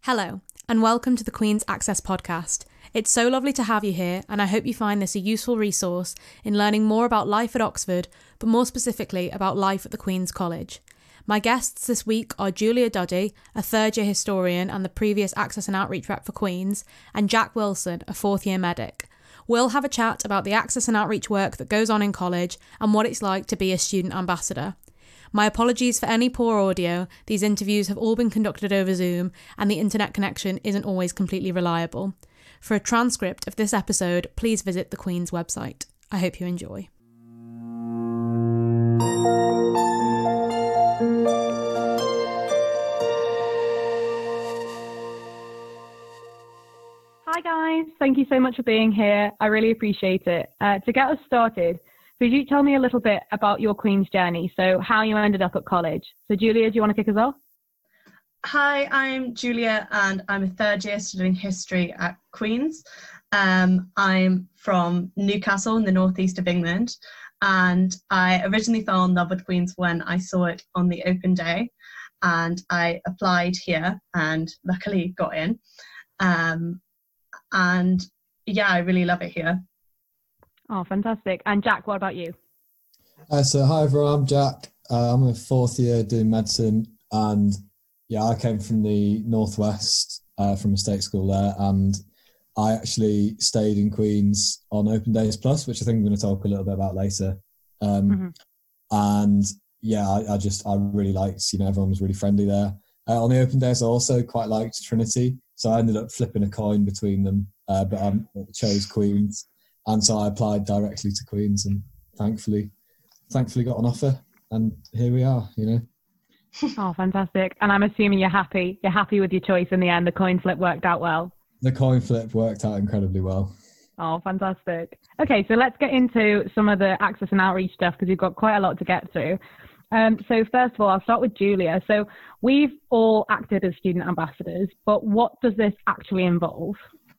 Hello, and welcome to the Queen's Access podcast. It's so lovely to have you here, and I hope you find this a useful resource in learning more about life at Oxford, but more specifically about life at the Queen's College. My guests this week are Julia Duddy, a third-year historian and the previous Access and Outreach rep for Queen's, and Jack Wilson, a fourth-year medic. We'll have a chat about the Access and Outreach work that goes on in college and what it's like to be a student ambassador. My apologies for any poor audio. These interviews have all been conducted over Zoom and the internet connection isn't always completely reliable. For a transcript of this episode, please visit the Queen's website. I hope you enjoy. Hi guys, thank you so much for being here. I really appreciate it. To get us started, could you tell me a little bit about your Queen's journey? So how you ended up at college. So Julia, do you want to kick us off? Hi, I'm Julia and I'm a third year studying history at Queen's. I'm from Newcastle in the northeast of England, and I originally fell in love with Queen's when I saw it on the open day, and I applied here and luckily got in. And yeah, I really love it here. Oh, fantastic. And Jack, what about you? So hi everyone, I'm Jack. I'm a fourth year doing medicine, and yeah, I came from the northwest, from a state school there, and I actually stayed in Queen's on Open Days Plus, which I think I'm going to talk a little bit about later. And yeah, I really liked, everyone was really friendly there. On the Open Days, I also quite liked Trinity, so I ended up flipping a coin between them, but I chose Queen's. And so I applied directly to Queen's and thankfully got an offer, and here we are, Oh, fantastic. And I'm assuming you're happy with your choice in the end. The coin flip worked out well. The coin flip worked out incredibly well. Oh, fantastic. Okay, so let's get into some of the Access and Outreach stuff because you've got quite a lot to get through. So first of all, I'll start with Julia. So we've all acted as student ambassadors, but what does this actually involve?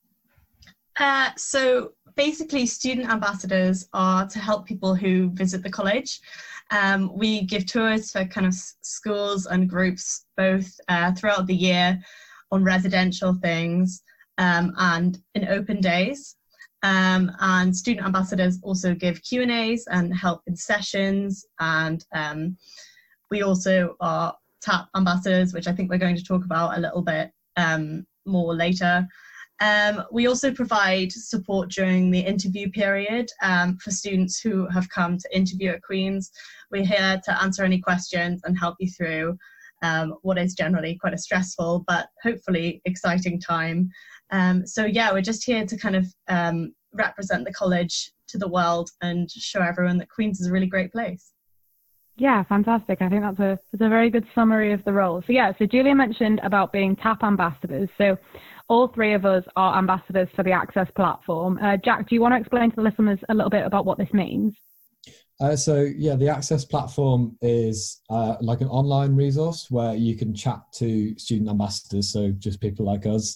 So basically, student ambassadors are to help people who visit the college. We give tours for kind of schools and groups both throughout the year on residential things and in open days. And student ambassadors also give Q&As and help in sessions. And we also are TAP ambassadors, which I think we're going to talk about a little bit more later. We also provide support during the interview period for students who have come to interview at Queen's. We're here to answer any questions and help you through what is generally quite a stressful but hopefully exciting time. So yeah, we're just here to kind of represent the college to the world and show everyone that Queen's is a really great place. Yeah, fantastic. I think that's a very good summary of the role. So yeah, so Julia mentioned about being TAP ambassadors. So all three of us are ambassadors for the Access platform. Jack, do you want to explain to the listeners a little bit about what this means? So yeah, the Access platform is like an online resource where you can chat to student ambassadors, so just people like us.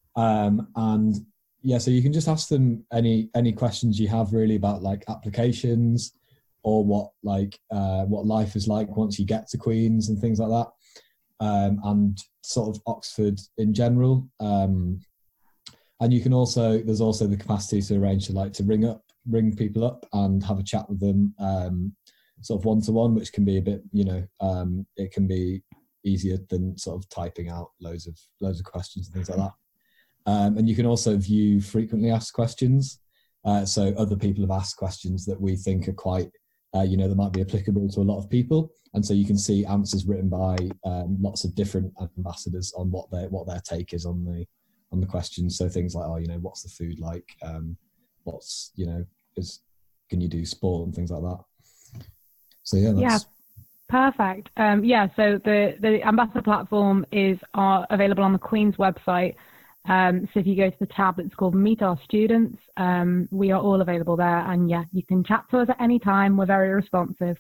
And yeah, so you can just ask them any questions you have really about like applications or what life is like once you get to Queen's and things like that. And sort of Oxford in general. And you can there's also the capacity to arrange to ring people up and have a chat with them, sort of one-to-one, which can be a bit, it can be easier than sort of typing out loads of questions and things like that. And you can also view frequently asked questions. So other people have asked questions that we think are quite, that might be applicable to a lot of people. And so you can see answers written by lots of different ambassadors on what their take is on the questions. So things like, what's the food like? What's, can you do sport and things like that? So yeah, that's... Yeah, perfect. So the ambassador platform is available on the Queen's website. So if you go to the tab that's called Meet Our Students, we are all available there, and yeah, you can chat to us at any time. We're very responsive.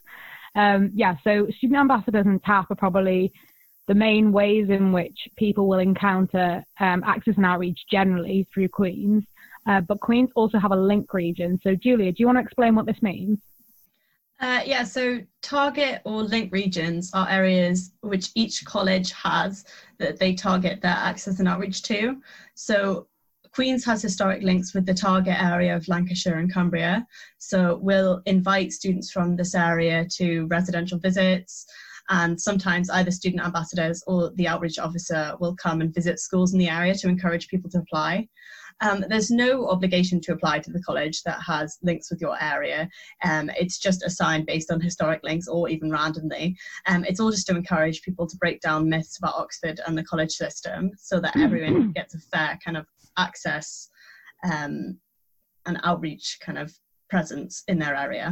So student ambassadors and TAP are probably the main ways in which people will encounter Access and Outreach generally through Queen's, but Queen's also have a link region. So Julia, do you want to explain what this means? Yeah, so target or link regions are areas which each college has that they target their access and outreach to. So Queen's has historic links with the target area of Lancashire and Cumbria. So we'll invite students from this area to residential visits, and sometimes either student ambassadors or the outreach officer will come and visit schools in the area to encourage people to apply. There's no obligation to apply to the college that has links with your area. It's just assigned based on historic links or even randomly. It's all just to encourage people to break down myths about Oxford and the college system so that everyone gets a fair kind of access and outreach kind of presence in their area.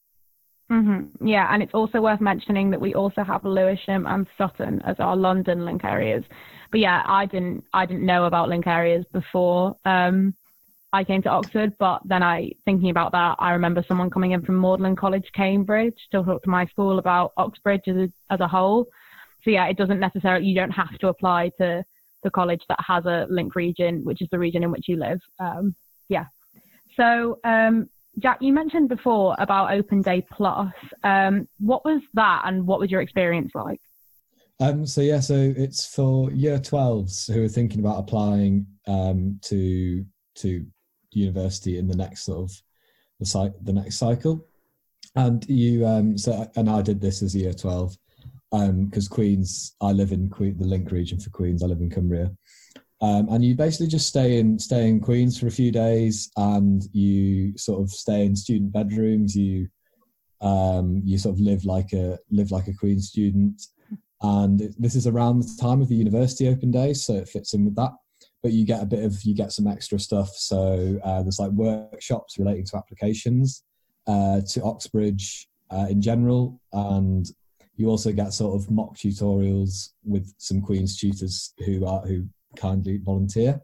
Yeah, and it's also worth mentioning that we also have Lewisham and Sutton as our London link areas. But yeah, I didn't know about link areas before I came to Oxford. But then thinking about that, I remember someone coming in from Magdalen College, Cambridge, to talk to my school about Oxbridge as a whole. So yeah, it doesn't necessarily, you don't have to apply to the college that has a link region, which is the region in which you live. Yeah. So Jack, you mentioned before about Open Day Plus. What was that, and what was your experience like? So it's for year 12s who are thinking about applying to university in the next sort of the next cycle. And you and I did this as a year 12 because Queen's, I live in the link region for Queen's. I live in Cumbria. And you basically just stay in Queen's for a few days, and you sort of stay in student bedrooms. You sort of live like a Queen's student, and this is around the time of the university open days, so it fits in with that. But you get some extra stuff. So there's like workshops relating to applications to Oxbridge in general, and you also get sort of mock tutorials with some Queen's tutors who kindly volunteer,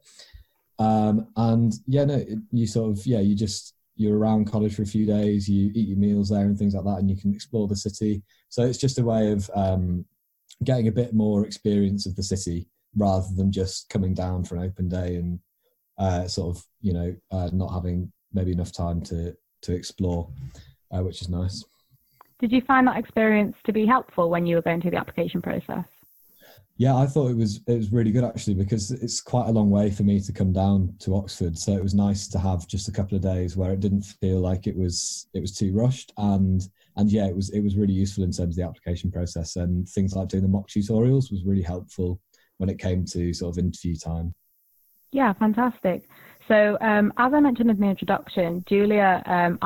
and you're around college for a few days, you eat your meals there and things like that, and you can explore the city. So it's just a way of getting a bit more experience of the city rather than just coming down for an open day and not having maybe enough time to explore, which is nice. Did you find that experience to be helpful when you were going through the application process? Yeah, I thought it was really good actually, because it's quite a long way for me to come down to Oxford. So it was nice to have just a couple of days where it didn't feel like it was too rushed, and yeah, it was really useful in terms of the application process, and things like doing the mock tutorials was really helpful when it came to sort of interview time. Yeah, fantastic. So as I mentioned in the introduction, Julia,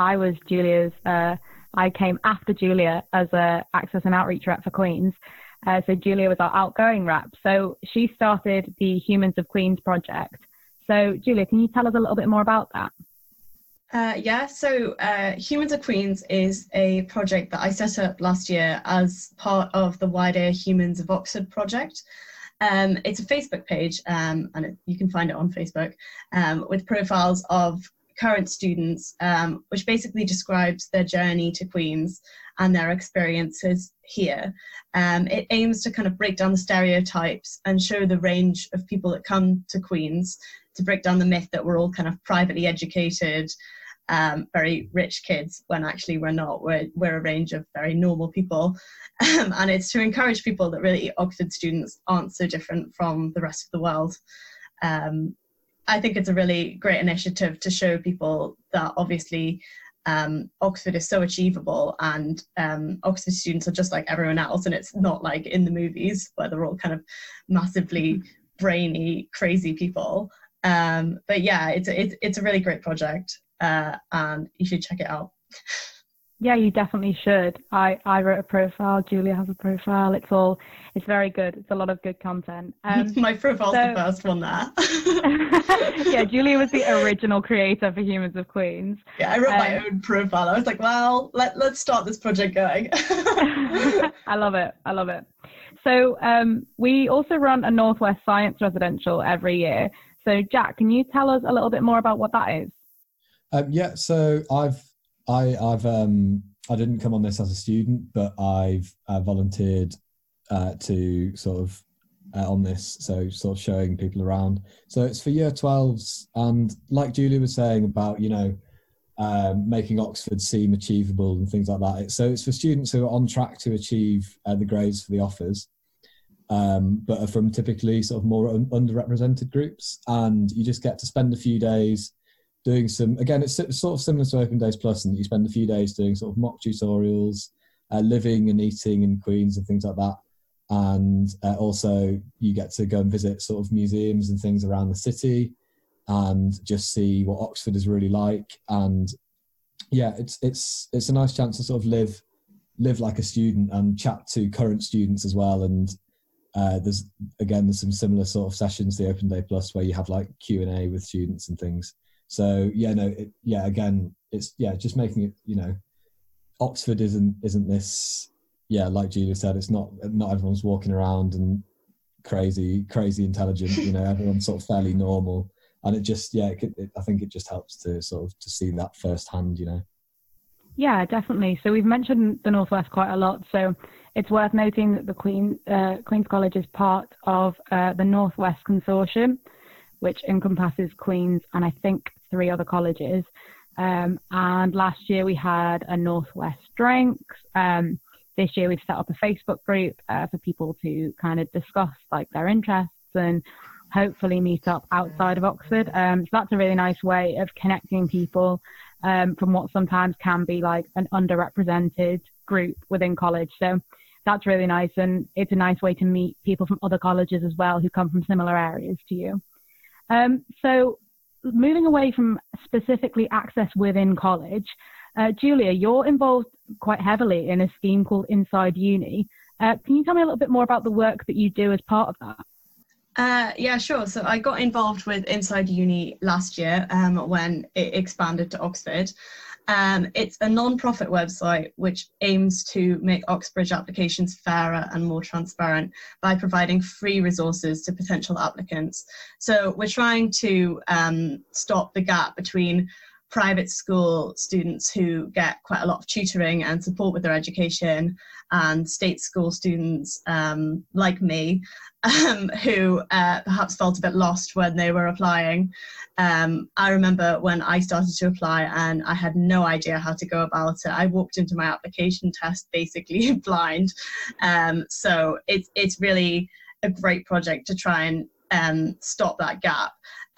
I came after Julia as a access and outreach rep for Queen's. So Julia was our outgoing rep. So she started the Humans of Queen's project. So Julia, can you tell us a little bit more about that? So Humans of Queen's is a project that I set up last year as part of the wider Humans of Oxford project. It's a Facebook page, and you can find it on Facebook, with profiles of current students, which basically describes their journey to Queen's and their experiences here. It aims to kind of break down the stereotypes and show the range of people that come to Queen's, to break down the myth that we're all kind of privately educated, very rich kids, when actually we're not. We're a range of very normal people. And it's to encourage people that really Oxford students aren't so different from the rest of the world. I think it's a really great initiative to show people that obviously Oxford is so achievable, and Oxford students are just like everyone else, and it's not like in the movies where they're all kind of massively brainy, crazy people. But yeah, it's a really great project, and you should check it out. Yeah, you definitely should. I wrote a profile. Julia has a profile. It's very good. It's a lot of good content. My profile's the first one there. Yeah, Julia was the original creator for Humans of Queen's. Yeah, I wrote my own profile. I was like, well, let's start this project going. I love it. So we also run a Northwest Science residential every year. So Jack, can you tell us a little bit more about what that is? So I didn't come on this as a student, but I've volunteered to sort of on this, so sort of showing people around. So it's for year 12s, and like Julia was saying about, making Oxford seem achievable and things like that. So it's for students who are on track to achieve the grades for the offers, but are from typically sort of more underrepresented groups. And you just get to spend a few days doing some, again, it's sort of similar to Open Days Plus, and you spend a few days doing sort of mock tutorials, living and eating in Queen's and things like that. And also you get to go and visit sort of museums and things around the city and just see what Oxford is really like. And yeah, it's a nice chance to sort of live like a student and chat to current students as well. And there's some similar sort of sessions to the Open Day Plus where you have like Q&A with students and things. So it's just making it, you know, Oxford isn't this, like Julia said, it's not everyone's walking around and crazy intelligent, you know, everyone's sort of fairly normal. And it just, I think it just helps to sort of to see that firsthand, you know. Yeah, definitely. So we've mentioned the Northwest quite a lot. So it's worth noting that the Queen's College is part of the Northwest Consortium, which encompasses Queen's and I think 3 other colleges. And last year we had a Northwest Drinks. This year we've set up a Facebook group for people to kind of discuss like their interests and hopefully meet up outside of Oxford. So that's a really nice way of connecting people from what sometimes can be like an underrepresented group within college. So that's really nice, and it's a nice way to meet people from other colleges as well who come from similar areas to you. So moving away from specifically access within college, Julia, you're involved quite heavily in a scheme called Inside Uni. Can you tell me a little bit more about the work that you do as part of that? Yeah, sure. So I got involved with Inside Uni last year when it expanded to Oxford. It's a non-profit website which aims to make Oxbridge applications fairer and more transparent by providing free resources to potential applicants. So we're trying to stop the gap between private school students who get quite a lot of tutoring and support with their education and state school students like me who perhaps felt a bit lost when they were applying. I remember when I started to apply and I had no idea how to go about it. I walked into my application test basically blind. So it's really a great project to try and stop that gap.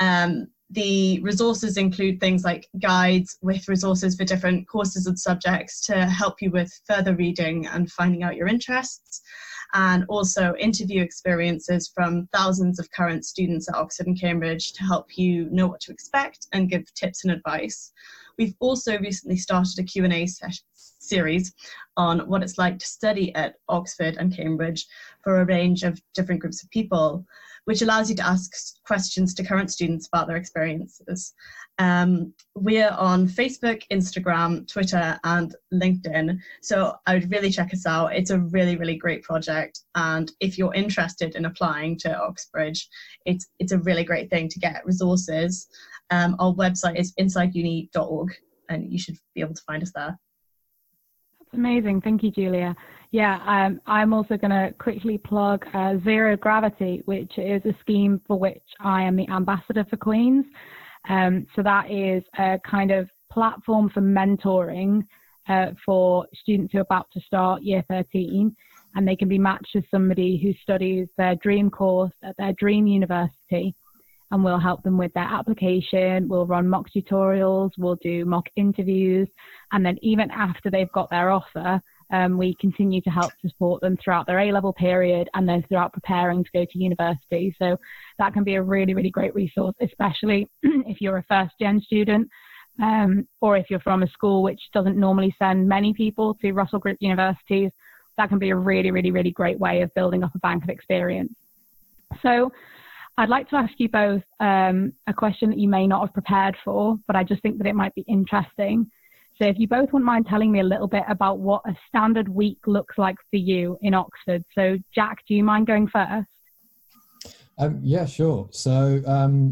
The resources include things like guides with resources for different courses and subjects to help you with further reading and finding out your interests, and also interview experiences from thousands of current students at Oxford and Cambridge to help you know what to expect and give tips and advice. We've also recently started a Q&A series on what it's like to study at Oxford and Cambridge for a range of different groups of people, which allows you to ask questions to current students about their experiences. We're on Facebook, Instagram, Twitter, and LinkedIn. So I would really check us out. It's a really, really great project. And if you're interested in applying to Oxbridge, it's a really great thing to get resources. Our website is insideuni.org, and you should be able to find us there. Amazing. Thank you, Julia. Yeah, I'm also going to quickly plug Zero Gravity, which is a scheme for which I am the ambassador for Queen's. So that is a kind of platform for mentoring for students who are about to start year 13, and they can be matched with somebody who studies their dream course at their dream university, and we'll help them with their application. We'll run mock tutorials, we'll do mock interviews, and then even after they've got their offer, we continue to help to support them throughout their A-level period and then throughout preparing to go to university. So that can be a really, really great resource, especially if you're a first-gen student or if you're from a school which doesn't normally send many people to Russell Group universities. That can be a really, really, really great way of building up a bank of experience. So I'd like to ask you both a question that you may not have prepared for, but I just think that it might be interesting. So if you both wouldn't mind telling me a little bit about what a standard week looks like for you in Oxford. So Jack, do you mind going first? Yeah, sure. So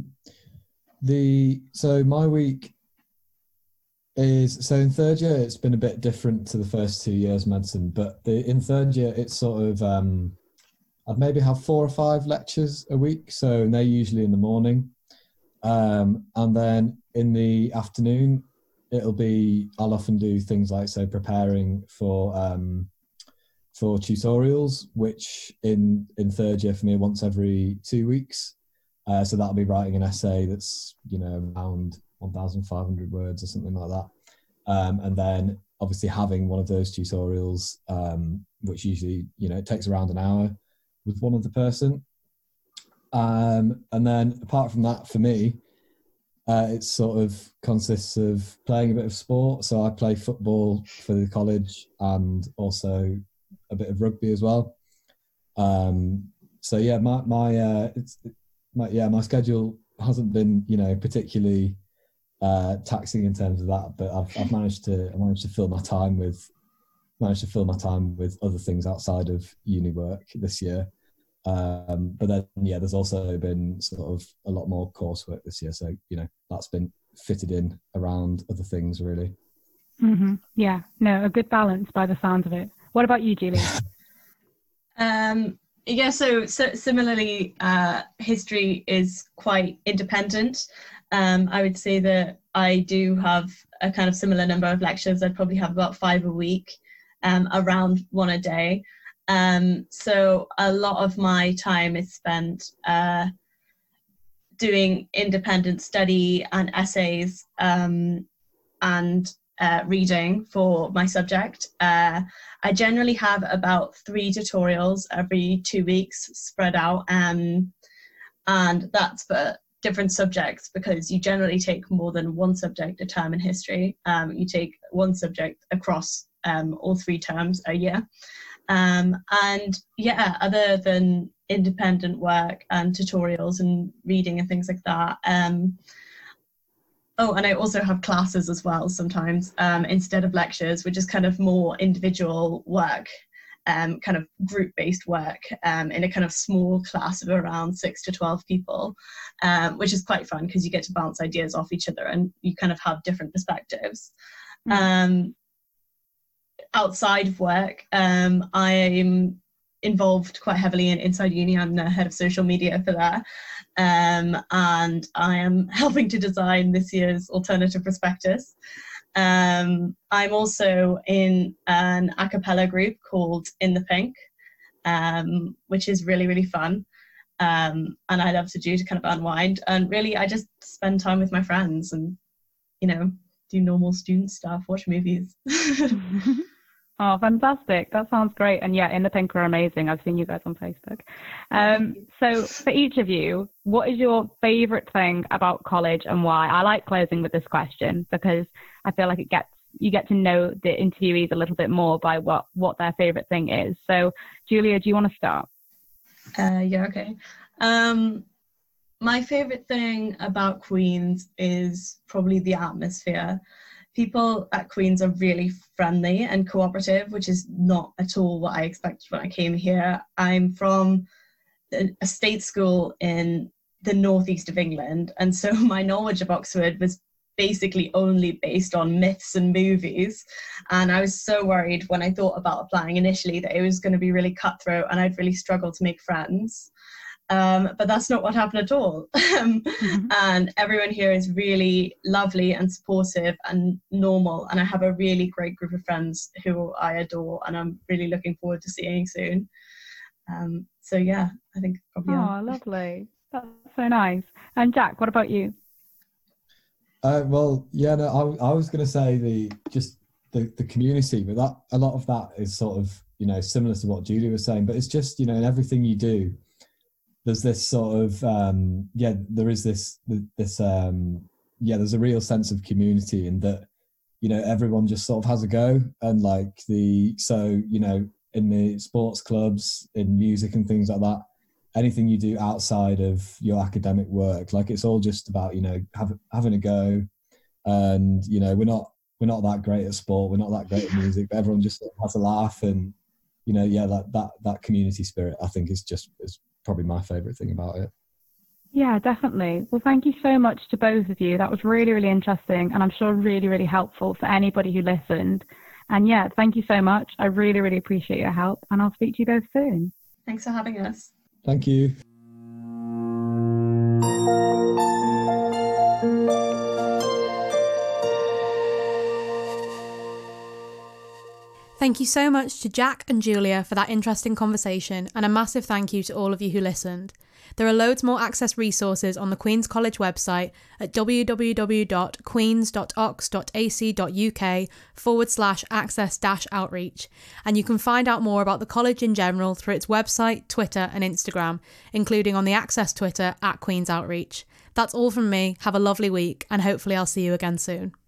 my week is, so in third year it's been a bit different to the first 2 years medicine, but in third year it's sort of I'd maybe have 4 or 5 lectures a week, so they're usually in the morning, and then in the afternoon I'll often do things like, so preparing for tutorials, which in third year for me, once every 2 weeks. So that'll be writing an essay that's, around 1,500 words or something like that. And then obviously having one of those tutorials, which usually, it takes around an hour with one other person. And then apart from that, for me, it sort of consists of playing a bit of sport. So I play football for the college and also a bit of rugby as well. So yeah, my schedule hasn't been, particularly taxing in terms of that, but I've managed to fill my time with other things outside of uni work this year. But then, there's also been sort of a lot more coursework this year. So, that's been fitted in around other things, really. Mm-hmm. Yeah, no, a good balance by the sounds of it. What about you, Julie? So similarly, history is quite independent. I would say that I do have a kind of similar number of lectures. I'd probably have about 5 a week, around 1 a day. So a lot of my time is spent doing independent study and essays, and reading for my subject. I generally have about 3 tutorials every 2 weeks spread out, and that's for different subjects, because you generally take more than one subject a term in history. You take one subject across all 3 terms a year. Other than independent work and tutorials and reading and things like that, and I also have classes as well sometimes, instead of lectures, which is kind of more individual work, kind of group-based work, in a kind of small class of around 6 to 12 people, which is quite fun because you get to bounce ideas off each other and you kind of have different perspectives. Outside of work, I'm involved quite heavily in Inside Uni. I'm the head of social media for that, and I am helping to design this year's alternative prospectus. I'm also in an a cappella group called In the Pink, which is really, really fun, and I love to do to kind of unwind. And really, I just spend time with my friends and, do normal student stuff, watch movies. Oh, fantastic. That sounds great. And yeah, In the Pink are amazing. I've seen you guys on Facebook. So for each of you, what is your favorite thing about college and why? I like closing with this question because I feel like you get to know the interviewees a little bit more by what their favorite thing is. So Julia, do you want to start? Okay. My favorite thing about Queen's is probably the atmosphere. People at Queen's are really friendly and cooperative, which is not at all what I expected when I came here. I'm from a state school in the northeast of England, and so my knowledge of Oxford was basically only based on myths and movies. And I was so worried when I thought about applying initially that it was going to be really cutthroat and I'd really struggle to make friends. But that's not what happened at all. And everyone here is really lovely and supportive and normal. And I have a really great group of friends who I adore and I'm really looking forward to seeing soon. I think probably. Oh, lovely. That's so nice. And Jack, what about you? I was going to say the community, but that a lot of that is sort of, similar to what Julie was saying, but it's just, in everything you do, there's this sort of there's a real sense of community in that, everyone just sort of has a go, and in the sports clubs, in music and things like that, anything you do outside of your academic work, it's all just about, having a go. And, we're not that great at sport, we're not that great at music, but everyone just sort of has a laugh. And, that community spirit, I think is probably my favorite thing about it. Yeah, definitely. Well, thank you so much to both of you. That was really, really interesting, and I'm sure really, really helpful for anybody who listened. And yeah, thank you so much. I really, really appreciate your help, and I'll speak to you both soon. Thanks for having us. Thank you. Thank you so much to Jack and Julia for that interesting conversation, and a massive thank you to all of you who listened. There are loads more Access resources on the Queen's College website at www.queens.ox.ac.uk/access-outreach, and you can find out more about the college in general through its website, Twitter and Instagram, including on the Access Twitter @Queens Outreach. That's all from me. Have a lovely week, and hopefully I'll see you again soon.